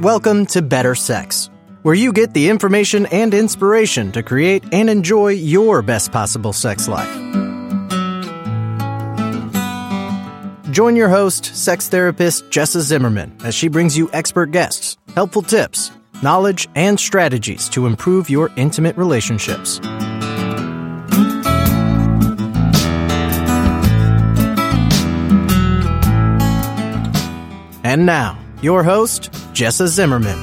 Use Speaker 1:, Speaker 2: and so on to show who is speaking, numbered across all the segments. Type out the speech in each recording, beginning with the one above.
Speaker 1: Welcome to Better Sex, where you get the information and inspiration to create and enjoy your best possible sex life. Join your host, sex therapist Jessa Zimmerman, as she brings you expert guests, helpful tips, knowledge, and strategies to improve your intimate relationships. And now, your host, Jessa Zimmerman.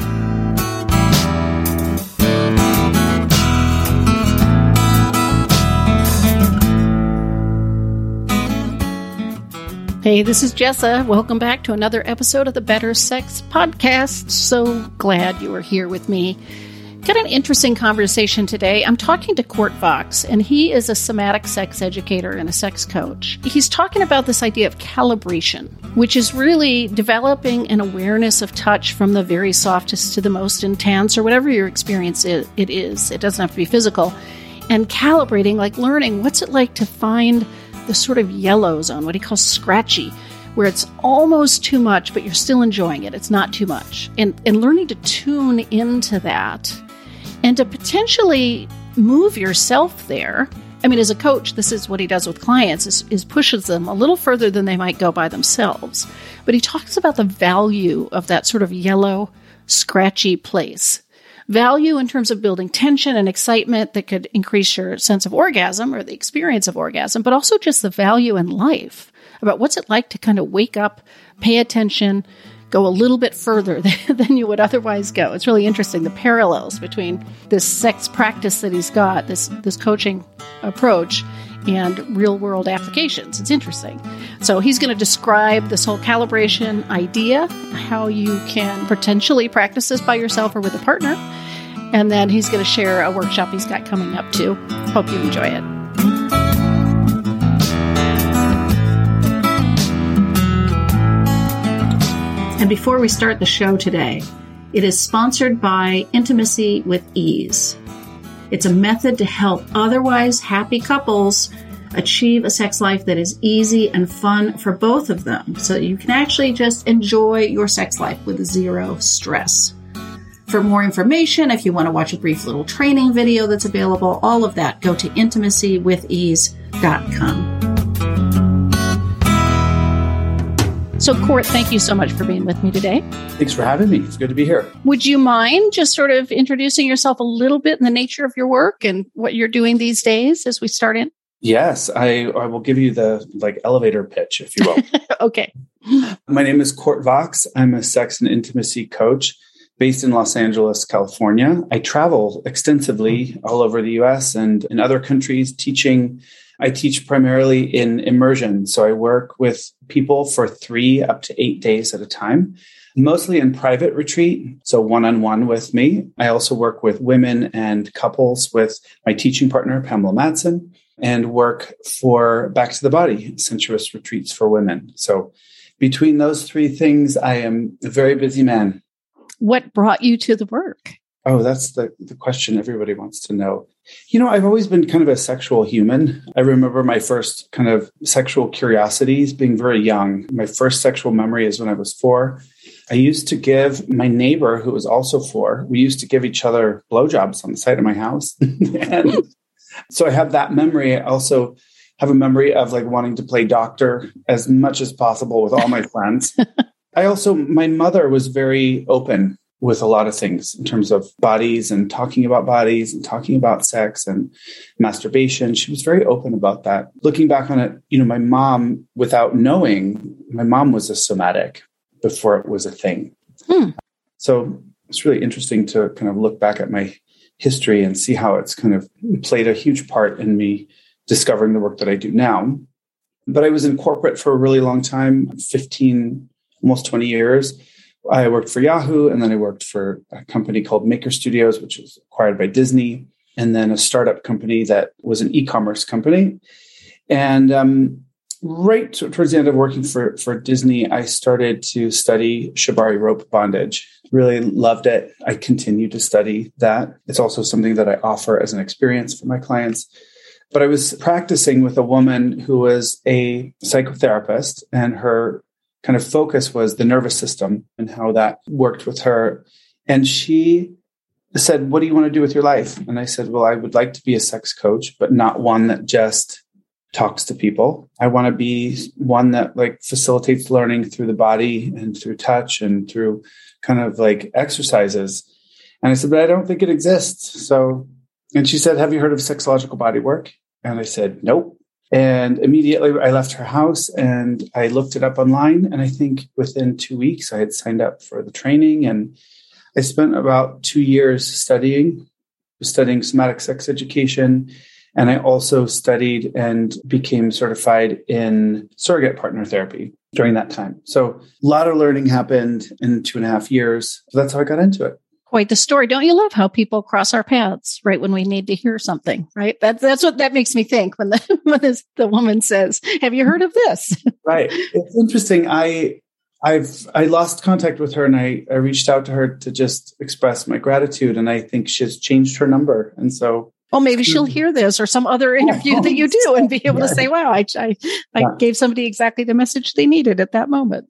Speaker 2: Hey, this is Jessa. Welcome back to another episode of the Better Sex Podcast. So glad you are here with me. Got an interesting conversation today. I'm talking to Court Vox, and he is a somatic sex educator and a sex coach. He's talking about this idea of calibration, which is really developing an awareness of touch from the very softest to the most intense, or whatever your experience it is. It doesn't have to be physical. And calibrating, like learning, what's it like to find the sort of yellow zone, what he calls scratchy, where it's almost too much, but you're still enjoying it. It's not too much. And learning to tune into that and to potentially move yourself there. I mean, as a coach, this is what he does with clients, is pushes them a little further than they might go by themselves. But he talks about the value of that sort of yellow, scratchy place. Value in terms of building tension and excitement that could increase your sense of orgasm or the experience of orgasm, but also just the value in life about what's it like to kind of wake up, pay attention, go a little bit further than you would otherwise go. It's really interesting, the parallels between this sex practice that he's got, this coaching approach, and real-world applications. It's interesting. So he's going to describe this whole calibration idea, how you can potentially practice this by yourself or with a partner. And then he's going to share a workshop he's got coming up too. Hope you enjoy it. And before we start the show today, it is sponsored by Intimacy with Ease. It's a method to help otherwise happy couples achieve a sex life that is easy and fun for both of them, so that you can actually just enjoy your sex life with zero stress. For more information, if you want to watch a brief little training video that's available, all of that, go to intimacywithease.com. So, Court, thank you so much for being with me today.
Speaker 3: Thanks for having me. It's good to be here.
Speaker 2: Would you mind just sort of introducing yourself a little bit in the nature of your work and what you're doing these days as we start in?
Speaker 3: Yes, I will give you the elevator pitch, if you will.
Speaker 2: Okay.
Speaker 3: My name is Court Vox. I'm a sex and intimacy coach based in Los Angeles, California. I travel extensively all over the U.S. and in other countries teaching. I teach primarily in immersion. So I work with people for 3 up to 8 days at a time, mostly in private retreat. So one-on-one with me. I also work with women and couples with my teaching partner, Pamela Madsen, and work for Back to the Body, sensuous retreats for women. So between those 3 things, I am a very busy man.
Speaker 2: What brought you to the work?
Speaker 3: Oh, that's the question everybody wants to know. You know, I've always been kind of a sexual human. I remember my first kind of sexual curiosities being very young. My first sexual memory is when I was 4. I used to give my neighbor, who was also 4, we used to give each other blowjobs on the side of my house. And so I have that memory. I also have a memory of wanting to play doctor as much as possible with all my friends. My mother was very open with a lot of things in terms of bodies and talking about sex and masturbation. She was very open about that. Looking back on it, my mom, without knowing, my mom was a somatic before it was a thing. So it's really interesting to kind of look back at my history and see how it's kind of played a huge part in me discovering the work that I do now. But I was in corporate for a really long time, 15, almost 20 years. I worked for Yahoo, and then I worked for a company called Maker Studios, which was acquired by Disney, and then a startup company that was an e-commerce company. And right towards the end of working for Disney, I started to study Shibari rope bondage. Really loved it. I continue to study that. It's also something that I offer as an experience for my clients. But I was practicing with a woman who was a psychotherapist, and her kind of focus was the nervous system and how that worked with her. And she said, what do you want to do with your life? And I said, well, I would like to be a sex coach, but not one that just talks to people. I want to be one that like facilitates learning through the body and through touch and through kind of like exercises. And I said, but I don't think it exists. So, and she said, have you heard of sexological body work? And I said, nope. And immediately I left her house and I looked it up online. And I think within 2 weeks I had signed up for the training, and I spent about 2 years studying somatic sex education. And I also studied and became certified in surrogate partner therapy during that time. So a lot of learning happened in 2.5 years. So that's how I got into it.
Speaker 2: Quite the story. Don't you love how people cross our paths right when we need to hear something, right? That's what that makes me think when the woman says, have you heard of this?
Speaker 3: Right. It's interesting. I lost contact with her, and I reached out to her to just express my gratitude. And I think she's changed her number. And so,
Speaker 2: well, maybe she'll hear this or some other interview that you do and be able to say, wow, I gave somebody exactly the message they needed at that moment.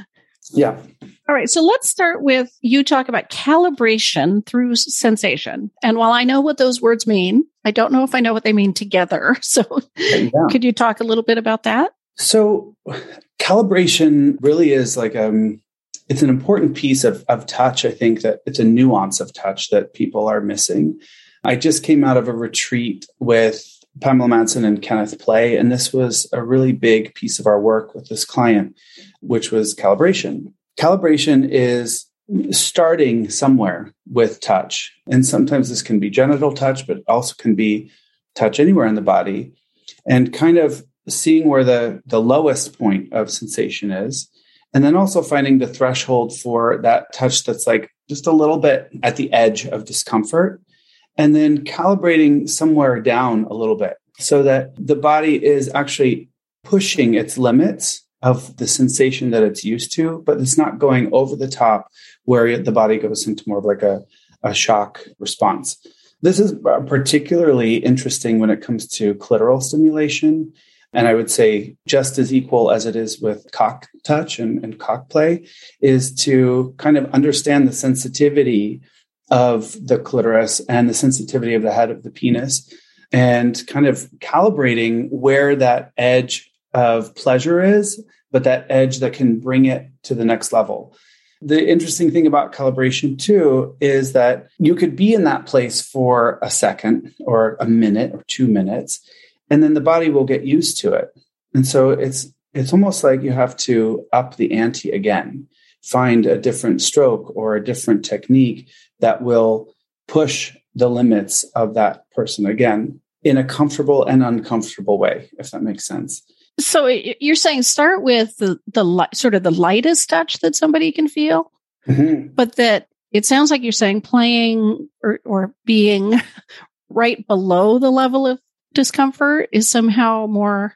Speaker 3: Yeah.
Speaker 2: All right. So let's start with you talk about calibration through sensation. And while I know what those words mean, I don't know if I know what they mean together. So could you talk a little bit about that?
Speaker 3: So calibration really is like, it's an important piece of touch. I think that it's a nuance of touch that people are missing. I just came out of a retreat with Pamela Manson and Kenneth Play, and this was a really big piece of our work with this client, which was calibration. Calibration is starting somewhere with touch. And sometimes this can be genital touch, but also can be touch anywhere in the body, and kind of seeing where the lowest point of sensation is. And then also finding the threshold for that touch that's like just a little bit at the edge of discomfort. And then calibrating somewhere down a little bit so that the body is actually pushing its limits of the sensation that it's used to, but it's not going over the top where the body goes into more of like a shock response. This is particularly interesting when it comes to clitoral stimulation. And I would say just as equal as it is with cock touch and cock play is to kind of understand the sensitivity of the clitoris and the sensitivity of the head of the penis, and kind of calibrating where that edge of pleasure is, but that edge that can bring it to the next level. The interesting thing about calibration too is that you could be in that place for a second or a minute or 2 minutes, and then the body will get used to it. And so it's almost like you have to up the ante again, find a different stroke or a different technique that will push the limits of that person again in a comfortable and uncomfortable way, if that makes sense.
Speaker 2: So you're saying start with the sort of the lightest touch that somebody can feel, but that it sounds like you're saying playing or being right below the level of discomfort is somehow more,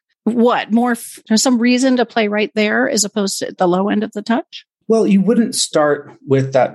Speaker 2: there's some reason to play right there as opposed to the low end of the touch?
Speaker 3: Well, you wouldn't start with that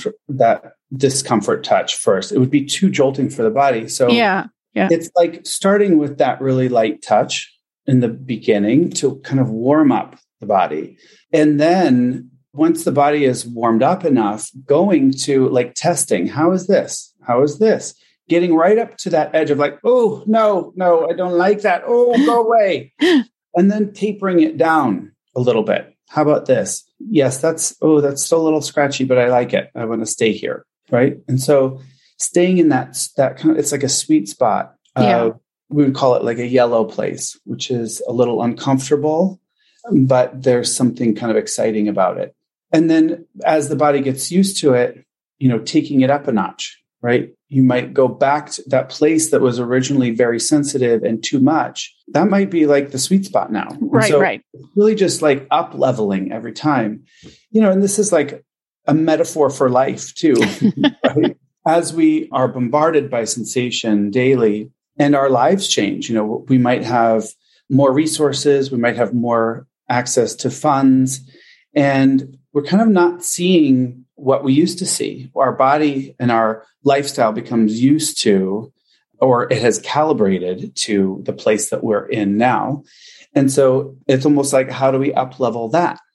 Speaker 3: discomfort touch first. It would be too jolting for the body. So
Speaker 2: yeah.
Speaker 3: It's like starting with that really light touch in the beginning to kind of warm up the body. And then once the body is warmed up enough, going to like testing, how is this? How is this? Getting right up to that edge of like, oh, no, I don't like that. Oh, go away. And then tapering it down a little bit. How about this? Yes, that's still a little scratchy, but I like it. I want to stay here. Right. And so staying in that kind of, it's like a sweet spot. We would call it like a yellow place, which is a little uncomfortable, but there's something kind of exciting about it. And then as the body gets used to it, taking it up a notch, right? You might go back to that place that was originally very sensitive and too much. That might be like the sweet spot now.
Speaker 2: Right.
Speaker 3: It's really just like up leveling every time, and this is like a metaphor for life too, right? As we are bombarded by sensation daily and our lives change, we might have more resources, we might have more access to funds, and we're kind of not seeing what we used to see. Our body and our lifestyle becomes used to, or it has calibrated to the place that we're in now. And so it's almost like, how do we up level that?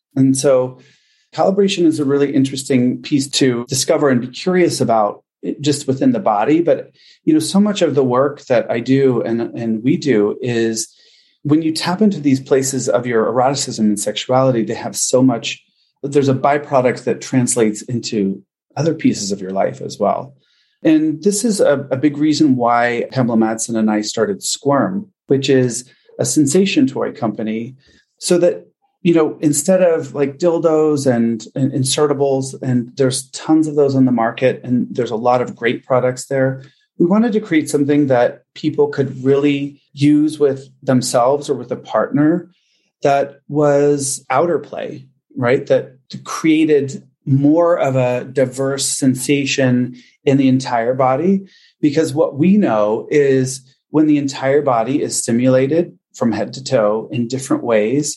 Speaker 3: And so calibration is a really interesting piece to discover and be curious about just within the body. But, so much of the work that I do and we do is when you tap into these places of your eroticism and sexuality, they have so much, there's a byproduct that translates into other pieces of your life as well. And this is a big reason why Pamela Madsen and I started Squirm, which is a sensation toy company, so that, instead of like dildos and insertables, and there's tons of those on the market, and there's a lot of great products there, we wanted to create something that people could really use with themselves or with a partner that was outer play, right? That created more of a diverse sensation in the entire body. Because what we know is when the entire body is stimulated from head to toe in different ways,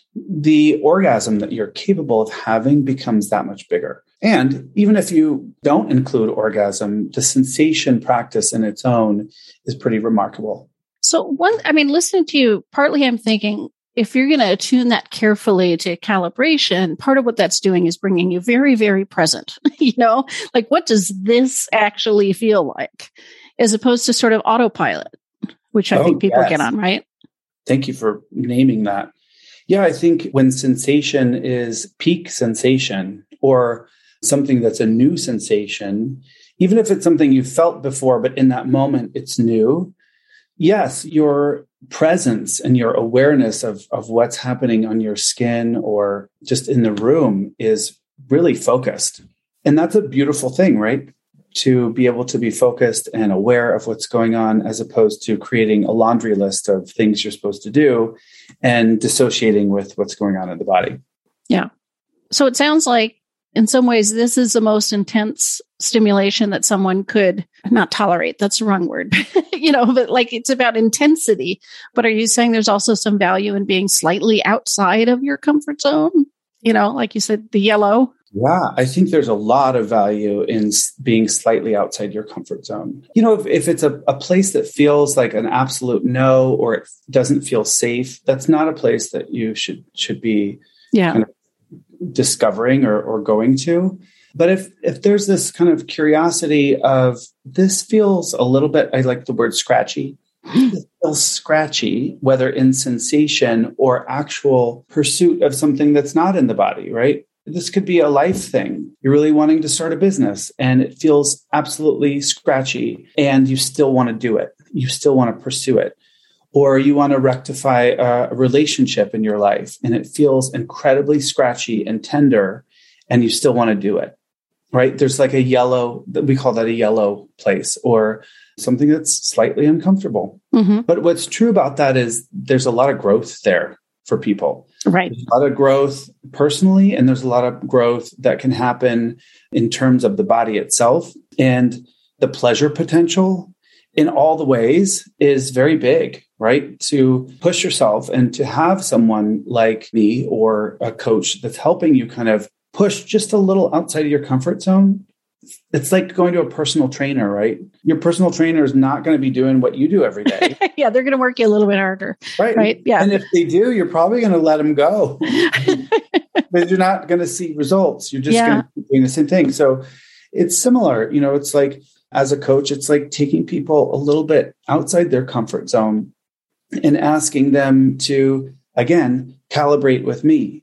Speaker 3: the orgasm that you're capable of having becomes that much bigger. And even if you don't include orgasm, the sensation practice in its own is pretty remarkable.
Speaker 2: So listening to you, partly I'm thinking, if you're going to attune that carefully to calibration, part of what that's doing is bringing you very, very present, like what does this actually feel like, as opposed to sort of autopilot, which I think people get on, right?
Speaker 3: Thank you for naming that. Yeah, I think when sensation is peak sensation or something that's a new sensation, even if it's something you felt before, but in that moment it's new, yes, your presence and your awareness of what's happening on your skin or just in the room is really focused. And that's a beautiful thing, right? To be able to be focused and aware of what's going on, as opposed to creating a laundry list of things you're supposed to do and dissociating with what's going on in the body.
Speaker 2: Yeah. So it sounds like in some ways, this is the most intense stimulation that someone could not tolerate. That's the wrong word, but like it's about intensity. But are you saying there's also some value in being slightly outside of your comfort zone? Like you said, the yellow.
Speaker 3: Yeah, I think there's a lot of value in being slightly outside your comfort zone. If it's a place that feels like an absolute no, or it doesn't feel safe, that's not a place that you should be kind of discovering or going to. But if there's this kind of curiosity of this feels a little bit, I like the word scratchy. It feels scratchy, whether in sensation or actual pursuit of something that's not in the body, right? This could be a life thing. You're really wanting to start a business and it feels absolutely scratchy and you still want to do it. You still want to pursue it. Or you want to rectify a relationship in your life and it feels incredibly scratchy and tender and you still want to do it, right? There's like a yellow, we call that a yellow place, or something that's slightly uncomfortable. Mm-hmm. But what's true about that is there's a lot of growth there for people.
Speaker 2: Right.
Speaker 3: There's a lot of growth personally, and there's a lot of growth that can happen in terms of the body itself. And the pleasure potential in all the ways is very big, right? To push yourself and to have someone like me or a coach that's helping you kind of push just a little outside of your comfort zone. It's like going to a personal trainer, right? Your personal trainer is not going to be doing what you do every day.
Speaker 2: Yeah, they're going to work you a little bit harder. Right? Yeah.
Speaker 3: And if they do, you're probably going to let them go. But you're not going to see results. You're just going to be doing the same thing. So it's similar. It's like, as a coach, it's like taking people a little bit outside their comfort zone and asking them to, again, calibrate with me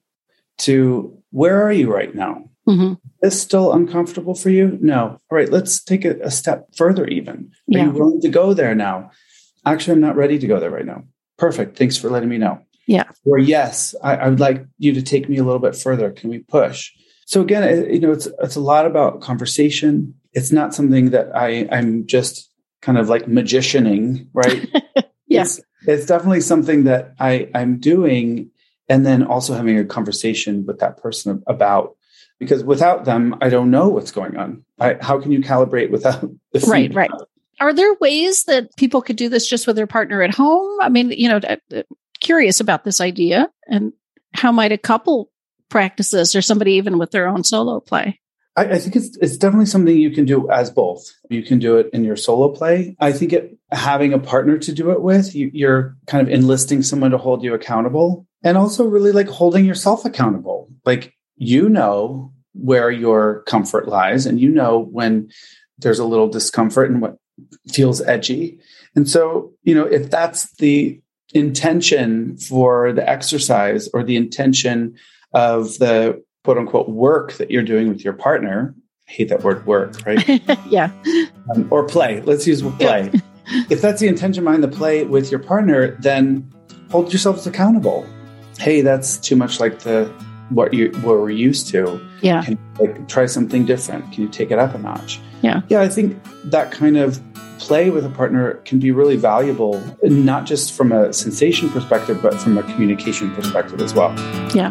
Speaker 3: to where are you right now? Mm-hmm. Is this still uncomfortable for you? No. All right, let's take it a step further even. Are you willing to go there now? Actually, I'm not ready to go there right now. Perfect. Thanks for letting me know.
Speaker 2: Yeah.
Speaker 3: Or yes, I would like you to take me a little bit further. Can we push? So again, it's a lot about conversation. It's not something that I'm just kind of like magicianing, right?
Speaker 2: Yes.
Speaker 3: It's definitely something that I'm doing, and then also having a conversation with that person about, because without them, I don't know what's going on. How can you calibrate without the feedback?
Speaker 2: Right. Are there ways that people could do this just with their partner at home? I mean, curious about this idea, and how might a couple practice this, or somebody even with their own solo play?
Speaker 3: I think it's definitely something you can do as both. You can do it in your solo play. I think having a partner to do it with, you're kind of enlisting someone to hold you accountable, and also really like holding yourself accountable. accountable. Like, you know where your comfort lies, and you know when there's a little discomfort and what feels edgy. And so, if that's the intention for the exercise or the intention of the quote unquote work that you're doing with your partner, I hate that word work, right?
Speaker 2: Yeah.
Speaker 3: Or play. Let's use play. Yeah. If that's the intention behind the play with your partner, then hold yourselves accountable. Hey, that's too much like what we're used to.
Speaker 2: Yeah.
Speaker 3: Can you try something different? Can you take it up a notch?
Speaker 2: Yeah.
Speaker 3: Yeah, I think that kind of play with a partner can be really valuable, not just from a sensation perspective, but from a communication perspective as well.
Speaker 2: Yeah.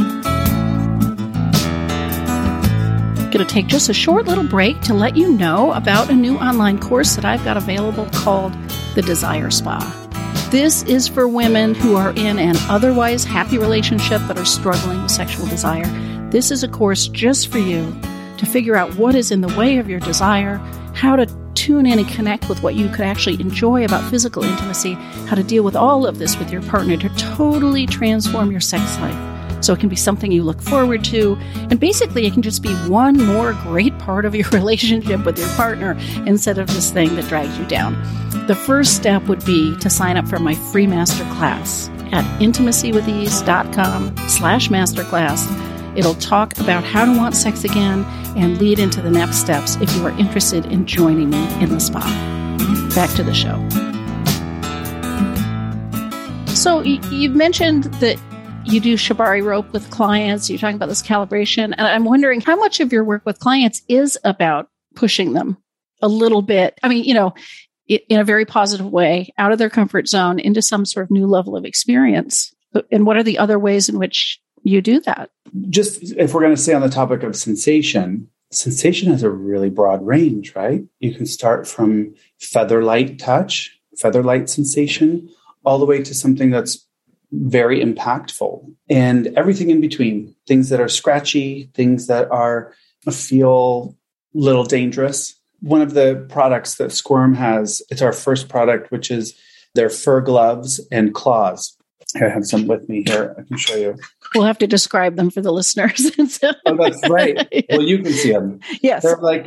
Speaker 2: Going to take just a short little break to let you know about a new online course that I've got available called The Desire Spa. This is for women who are in an otherwise happy relationship but are struggling with sexual desire. This is a course just for you to figure out what is in the way of your desire, how to tune in and connect with what you could actually enjoy about physical intimacy, how to deal with all of this with your partner to totally transform your sex life. So it can be something you look forward to. And basically, it can just be one more great part of your relationship with your partner instead of this thing that drags you down. The first step would be to sign up for my free masterclass at intimacywithEase.com/masterclass. It'll talk about how to want sex again and lead into the next steps if you are interested in joining me in the spa. Back to the show. So you've mentioned that you do shibari rope with clients. You're talking about this calibration. And I'm wondering how much of your work with clients is about pushing them a little bit. I mean, in a very positive way, out of their comfort zone into some sort of new level of experience. And what are the other ways in which you do that?
Speaker 3: Just if we're going to stay on the topic of sensation has a really broad range, right? You can start from feather light touch, feather light sensation, all the way to something that's very impactful, and everything in between, things that are scratchy, things that feel a little dangerous. One of the products that Squirm has, it's our first product, which is their fur gloves and claws. Here, I have some with me here. I can show you.
Speaker 2: We'll have to describe them for the listeners.
Speaker 3: Oh, that's right. Well, you can see them.
Speaker 2: Yes.
Speaker 3: They're like,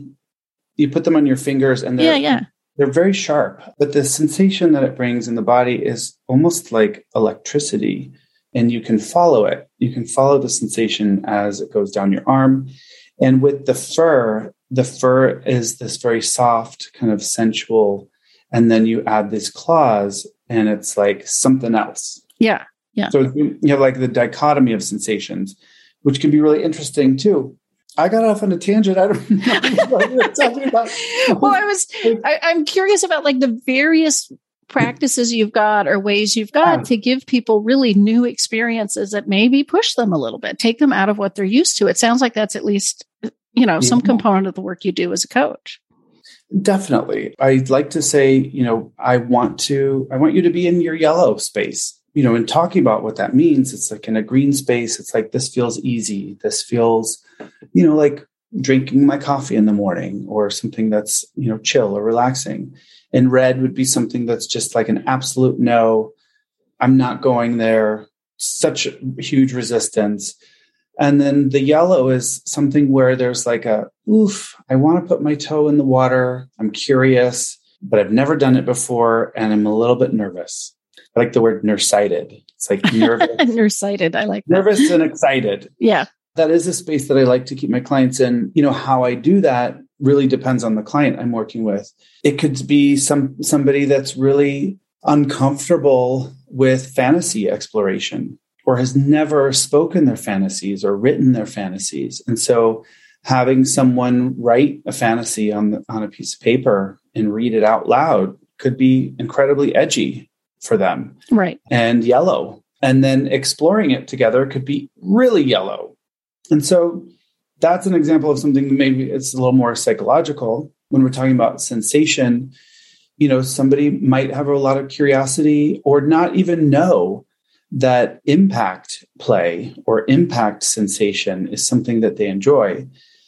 Speaker 3: you put them on your fingers and they're very sharp, but the sensation that it brings in the body is almost like electricity, and you can follow it. You can follow the sensation as it goes down your arm. And with the fur is this very soft, kind of sensual, and then you add these claws and it's like something else.
Speaker 2: Yeah. Yeah.
Speaker 3: So you have like the dichotomy of sensations, which can be really interesting too. I got off on a tangent. I don't know what you're talking about.
Speaker 2: Well, I'm curious about like the various practices you've got or ways you've got to give people really new experiences that maybe push them a little bit, take them out of what they're used to. It sounds like that's at least, some component of the work you do as a coach.
Speaker 3: Definitely. I'd like to say, I want you to be in your yellow space. In talking about what that means, it's like in a green space, it's like, this feels easy. This feels, like drinking my coffee in the morning, or something that's, chill or relaxing. And red would be something that's just like an absolute no, I'm not going there, such huge resistance. And then the yellow is something where there's like I want to put my toe in the water. I'm curious, but I've never done it before. And I'm a little bit nervous. I like the word nearsighted. It's like nervous.
Speaker 2: Nearsighted. I like that.
Speaker 3: Nervous and excited.
Speaker 2: Yeah.
Speaker 3: That is a space that I like to keep my clients in. How I do that really depends on the client I'm working with. It could be somebody that's really uncomfortable with fantasy exploration, or has never spoken their fantasies or written their fantasies. And so having someone write a fantasy on a piece of paper and read it out loud could be incredibly edgy for them.
Speaker 2: Right.
Speaker 3: And yellow. And then exploring it together could be really yellow. And so that's an example of something that maybe it's a little more psychological. When we're talking about sensation, somebody might have a lot of curiosity or not even know that impact play or impact sensation is something that they enjoy,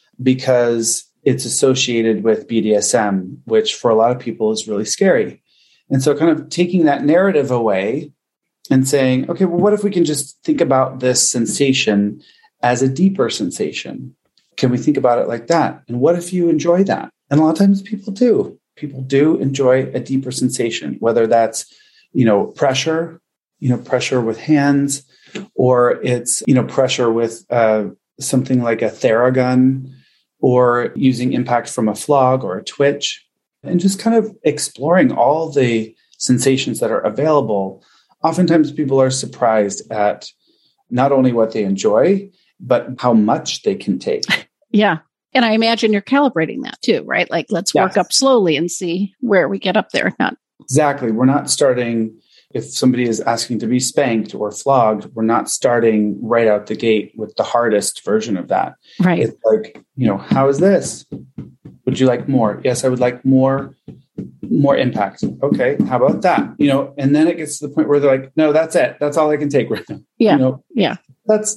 Speaker 3: because it's associated with BDSM, which for a lot of people is really scary. And so kind of taking that narrative away and saying, okay, well, what if we can just think about this sensation as a deeper sensation? Can we think about it like that? And what if you enjoy that? And a lot of times people do. People do enjoy a deeper sensation, whether that's, pressure, pressure with hands, or it's, pressure with something like a Theragun, or using impact from a flog or a twitch, and just kind of exploring all the sensations that are available. Oftentimes people are surprised at not only what they enjoy, but how much they can take.
Speaker 2: Yeah. And I imagine you're calibrating that too, right? Like, let's work up slowly and see where we get up there.
Speaker 3: Exactly. We're not starting, if somebody is asking to be spanked or flogged, we're not starting right out the gate with the hardest version of that.
Speaker 2: Right.
Speaker 3: It's like, how is this? Would you like more? Yes, I would like more impact. Okay, how about that? And then it gets to the point where they're like, no, that's it. That's all I can take right now.
Speaker 2: Yeah. Yeah.
Speaker 3: That's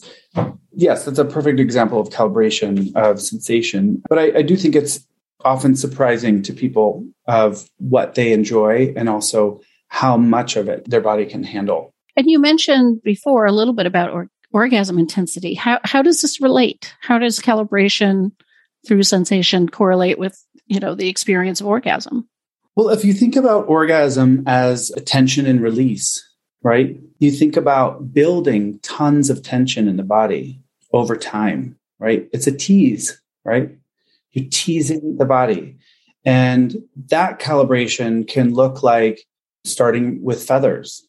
Speaker 3: a perfect example of calibration of sensation. But I do think it's often surprising to people of what they enjoy and also how much of it their body can handle.
Speaker 2: And you mentioned before a little bit about orgasm intensity. How does this relate? How does calibration through sensation correlate with, the experience of orgasm?
Speaker 3: Well, if you think about orgasm as a tension and release, right? You think about building tons of tension in the body over time, right? It's a tease, right? You're teasing the body. And that calibration can look like starting with feathers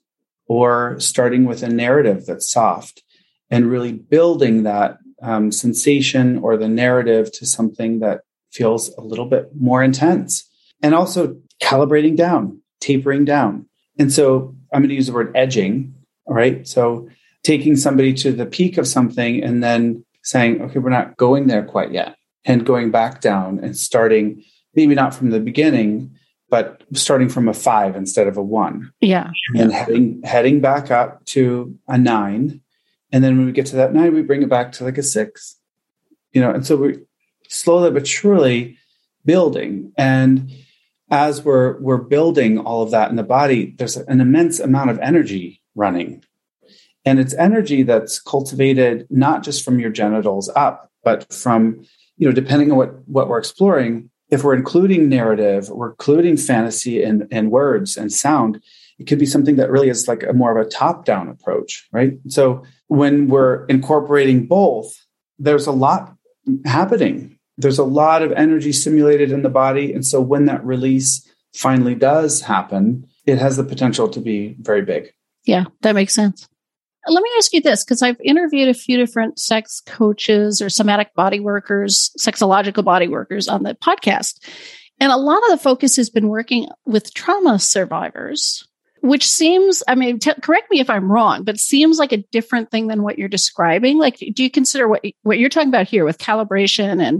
Speaker 3: or starting with a narrative that's soft and really building that sensation or the narrative to something that feels a little bit more intense, and also calibrating down, tapering down. And so I'm going to use the word edging. All right. So taking somebody to the peak of something and then saying, okay, we're not going there quite yet, and going back down and starting, maybe not from the beginning, but starting from a 5 instead of a 1.
Speaker 2: Yeah.
Speaker 3: And heading back up to a 9. And then when we get to that 9, we bring it back to like a 6, and so we're slowly but surely building. And as we're building all of that in the body, there's an immense amount of energy running. And it's energy that's cultivated not just from your genitals up, but from, depending on what we're exploring, if we're including narrative, we're including fantasy and words and sound, it could be something that really is like a more of a top-down approach, right? So when we're incorporating both, there's a lot happening. There's a lot of energy stimulated in the body. And so when that release finally does happen, it has the potential to be very big.
Speaker 2: Yeah, that makes sense. Let me ask you this, because I've interviewed a few different sex coaches or somatic body workers, sexological body workers on the podcast. And a lot of the focus has been working with trauma survivors, which seems, correct me if I'm wrong, but seems like a different thing than what you're describing. Like, do you consider what you're talking about here with calibration and,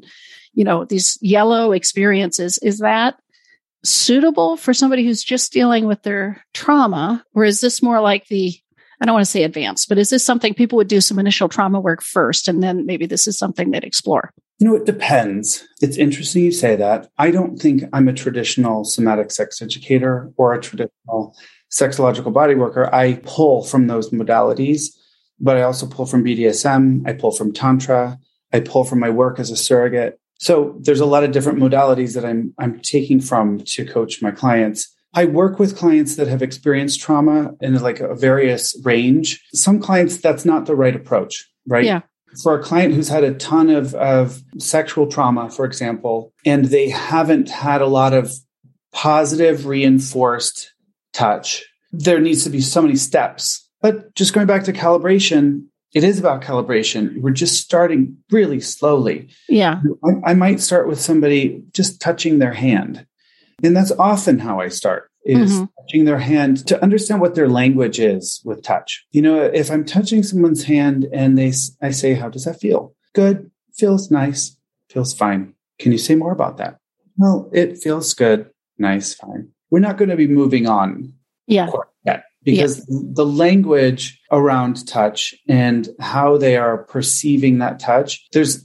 Speaker 2: these yellow experiences, is that suitable for somebody who's just dealing with their trauma? Or is this more like I don't want to say advanced, but is this something people would do some initial trauma work first, and then maybe this is something they'd explore?
Speaker 3: It depends. It's interesting you say that. I don't think I'm a traditional somatic sex educator or a traditional sexological body worker. I pull from those modalities, but I also pull from BDSM. I pull from Tantra. I pull from my work as a surrogate. So there's a lot of different modalities that I'm taking from to coach my clients. I work with clients that have experienced trauma in like a various range. Some clients, that's not the right approach, right?
Speaker 2: Yeah.
Speaker 3: For a client who's had a ton of sexual trauma, for example, and they haven't had a lot of positive reinforced touch, there needs to be so many steps. But just going back to calibration, it is about calibration. We're just starting really slowly.
Speaker 2: Yeah.
Speaker 3: I might start with somebody just touching their hand. And that's often how I start, is touching their hand to understand what their language is with touch. If I'm touching someone's hand and I say, how does that feel? Good. Feels nice. Feels fine. Can you say more about that? Well, it feels good. Nice. Fine. We're not going to be moving on
Speaker 2: yet
Speaker 3: because the language around touch and how they are perceiving that touch, there's,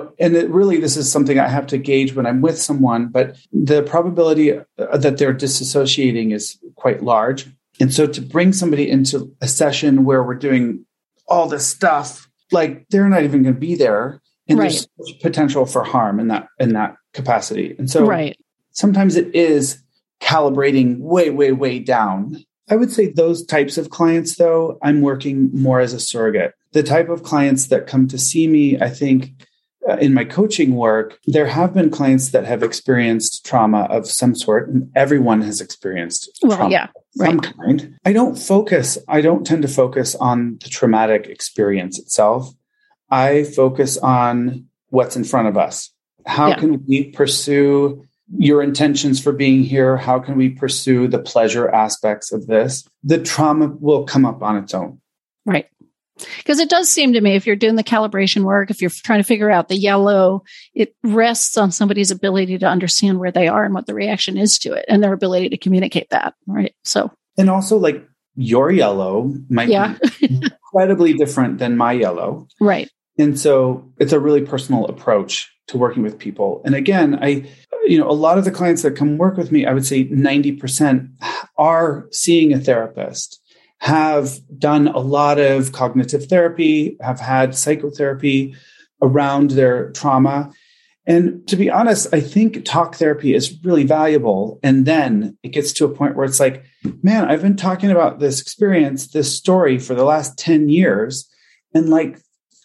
Speaker 3: this is something I have to gauge when I'm with someone, but the probability that they're disassociating is quite large. And so to bring somebody into a session where we're doing all this stuff, like they're not even going to be there. And there's such potential for harm in that capacity. And so sometimes it is calibrating way, way, way down. I would say those types of clients, though, I'm working more as a surrogate. The type of clients that come to see me, I think, in my coaching work, there have been clients that have experienced trauma of some sort, and everyone has experienced trauma of some kind. I don't tend to focus on the traumatic experience itself. I focus on what's in front of us. How can we pursue your intentions for being here? How can we pursue the pleasure aspects of this? The trauma will come up on its own.
Speaker 2: Right. Because it does seem to me, if you're doing the calibration work, if you're trying to figure out the yellow, it rests on somebody's ability to understand where they are and what the reaction is to it and their ability to communicate that. Right. So,
Speaker 3: and also like your yellow might be incredibly different than my yellow.
Speaker 2: Right.
Speaker 3: And so it's a really personal approach to working with people. And again, a lot of the clients that come work with me, I would say 90% are seeing a therapist, have done a lot of cognitive therapy, have had psychotherapy around their trauma. And to be honest, I think talk therapy is really valuable. And then it gets to a point where it's like, man, I've been talking about this experience, this story for the last 10 years. And like,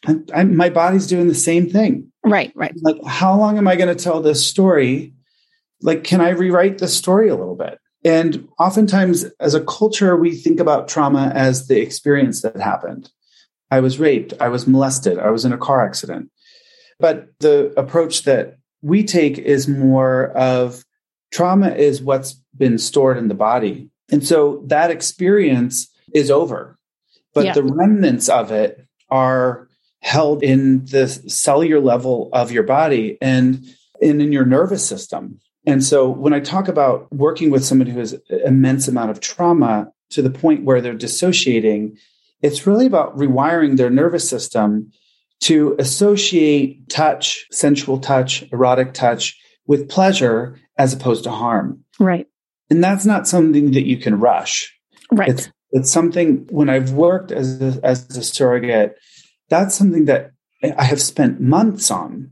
Speaker 3: my body's doing the same thing.
Speaker 2: Right.
Speaker 3: Like, how long am I going to tell this story? Like, can I rewrite the story a little bit? And oftentimes as a culture, we think about trauma as the experience that happened. I was raped. I was molested. I was in a car accident. But the approach that we take is more of trauma is what's been stored in the body. And so that experience is over, but the remnants of it are held in the cellular level of your body and in your nervous system. And so when I talk about working with somebody who has an immense amount of trauma to the point where they're dissociating, it's really about rewiring their nervous system to associate touch, sensual touch, erotic touch with pleasure as opposed to harm.
Speaker 2: Right.
Speaker 3: And that's not something that you can rush.
Speaker 2: Right.
Speaker 3: It's something, when I've worked as a surrogate, that's something that I have spent months on,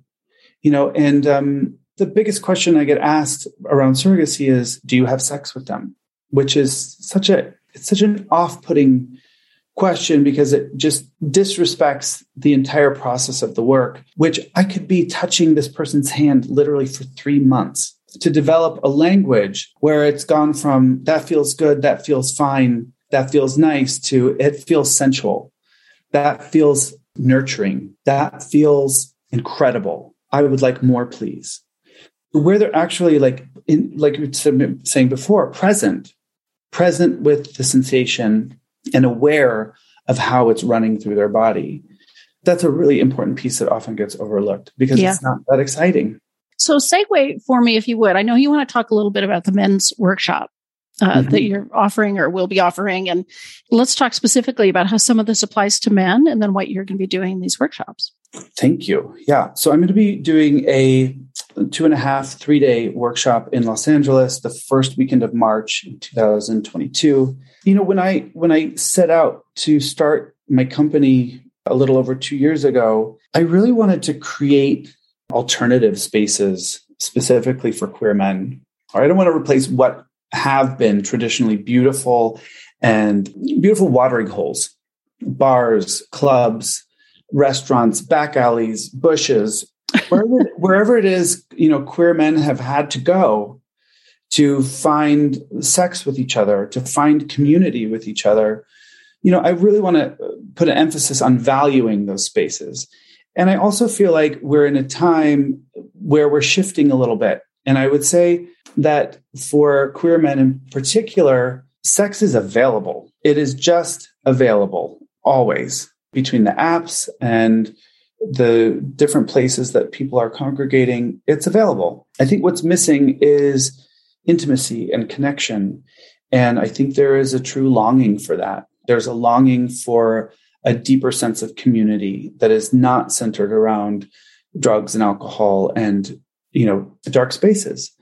Speaker 3: and the biggest question I get asked around surrogacy is, do you have sex with them? Which is such an off-putting question because it just disrespects the entire process of the work, which I could be touching this person's hand literally for 3 months to develop a language where it's gone from that feels good, that feels fine, that feels nice to it feels sensual, that feels nurturing, that feels incredible. I would like more, please. Where they're actually like you were saying before, present with the sensation and aware of how it's running through their body. That's a really important piece that often gets overlooked because it's not that exciting.
Speaker 2: So segue for me, if you would. I know you want to talk a little bit about the men's workshop that you're offering or will be offering. And let's talk specifically about how some of this applies to men and then what you're going to be doing in these workshops.
Speaker 3: Thank you. Yeah. So I'm going to be doing a 2.5, 3-day workshop in Los Angeles, the first weekend of March in 2022. When I set out to start my company a little over 2 years ago, I really wanted to create alternative spaces specifically for queer men. I don't want to replace what have been traditionally beautiful watering holes, bars, clubs, restaurants, back alleys, bushes, wherever it is, queer men have had to go to find sex with each other, to find community with each other. I really want to put an emphasis on valuing those spaces. And I also feel like we're in a time where we're shifting a little bit. And I would say that for queer men in particular, sex is available. It is just available always between the apps and the different places that people are congregating. It's available. I think what's missing is intimacy and connection. And I think there is a true longing for that. There's a longing for a deeper sense of community that is not centered around drugs and alcohol and, dark spaces.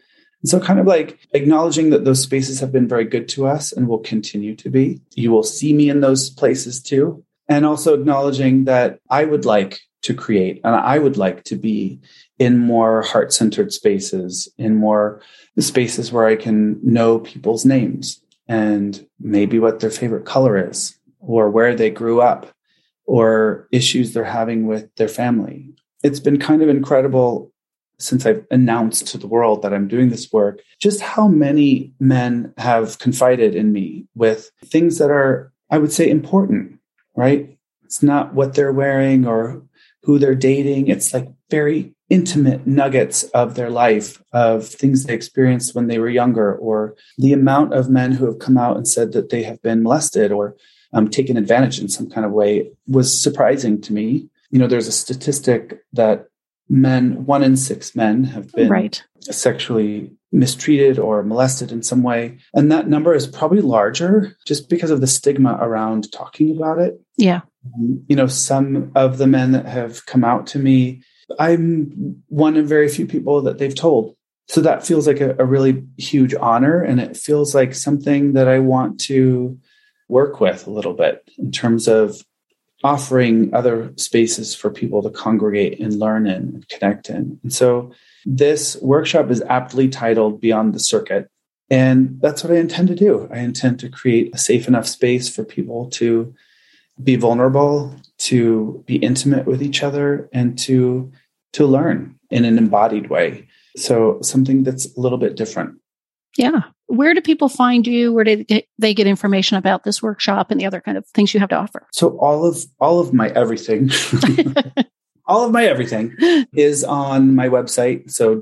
Speaker 3: So kind of like acknowledging that those spaces have been very good to us and will continue to be. You will see me in those places too. And also acknowledging that I would like to create and I would like to be in more heart-centered spaces, in more spaces where I can know people's names and maybe what their favorite color is or where they grew up or issues they're having with their family. It's been kind of incredible since I've announced to the world that I'm doing this work, just how many men have confided in me with things that are, I would say, important, right? It's not what they're wearing or who they're dating. It's like very intimate nuggets of their life, of things they experienced when they were younger, or the amount of men who have come out and said that they have been molested or taken advantage in some kind of way was surprising to me. There's a statistic that 1 in 6 men have been sexually mistreated or molested in some way. And that number is probably larger just because of the stigma around talking about it.
Speaker 2: Yeah.
Speaker 3: Some of the men that have come out to me, I'm one of very few people that they've told. So that feels like a really huge honor. And it feels like something that I want to work with a little bit in terms of offering other spaces for people to congregate and learn in and connect in. And so this workshop is aptly titled Beyond the Circuit. And that's what I intend to do. I intend to create a safe enough space for people to be vulnerable, to be intimate with each other, and to learn in an embodied way. So something that's a little bit different.
Speaker 2: Yeah. Where do people find you? Where do they get information about this workshop and the other kind of things you have to offer?
Speaker 3: So all of my everything, all of my everything is on my website. So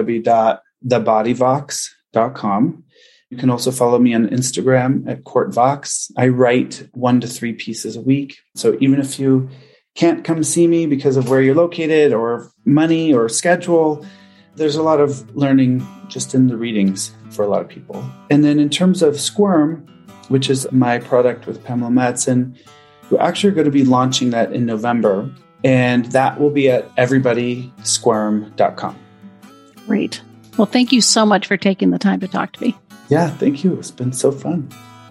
Speaker 3: www.thebodyvox.com. You can also follow me on Instagram at CourtVox. I write 1 to 3 pieces a week. So even if you can't come see me because of where you're located or money or schedule, there's a lot of learning just in the readings for a lot of people. And then in terms of Squirm, which is my product with Pamela Madsen, we're actually going to be launching that in November. And that will be at everybodysquirm.com.
Speaker 2: Great. Well, thank you so much for taking the time to talk to me.
Speaker 3: Yeah, thank you. It's been so fun.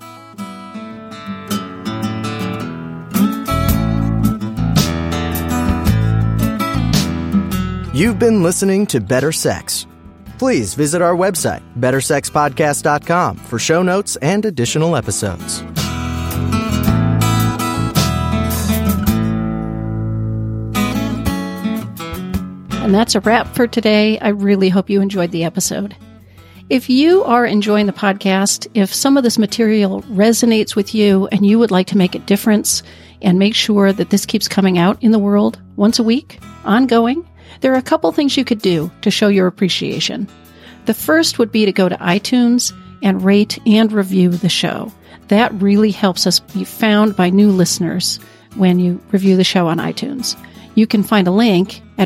Speaker 1: You've been listening to Better Sex. Please visit our website, bettersexpodcast.com, for show notes and additional episodes.
Speaker 2: And that's a wrap for today. I really hope you enjoyed the episode. If you are enjoying the podcast, if some of this material resonates with you and you would like to make a difference and make sure that this keeps coming out in the world once a week, ongoing, there are a couple things you could do to show your appreciation. The first would be to go to iTunes and rate and review the show. That really helps us be found by new listeners when you review the show on iTunes. You can find a link at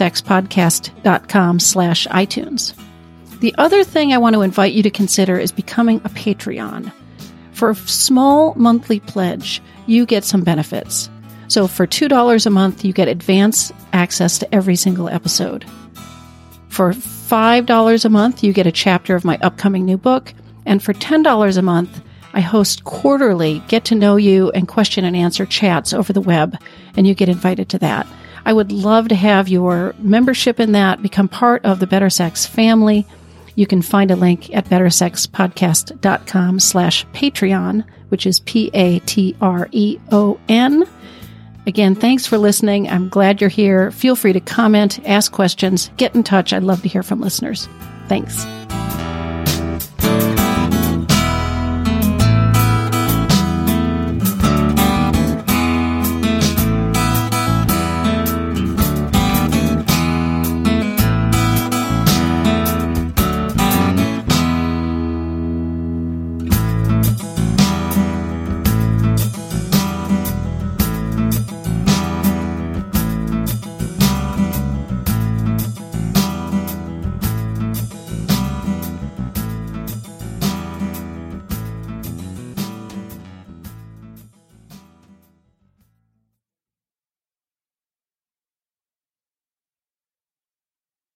Speaker 2: bettersexpodcast.com/iTunes. The other thing I want to invite you to consider is becoming a Patreon. For a small monthly pledge, you get some benefits. So for $2 a month, you get advance access to every single episode. For $5 a month, you get a chapter of my upcoming new book. And for $10 a month, I host quarterly get-to-know-you and question-and-answer chats over the web, and you get invited to that. I would love to have your membership in that, become part of the Better Sex family. You can find a link at bettersexpodcast.com/Patreon, which is Patreon. Again, thanks for listening. I'm glad you're here. Feel free to comment, ask questions, get in touch. I'd love to hear from listeners. Thanks.